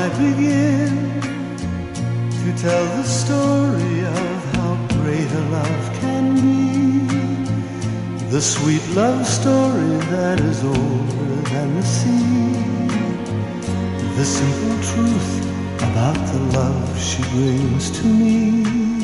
I begin to tell the story of how great a love can be? The sweet love story that is older than the sea. The simple truth about the love she brings to me.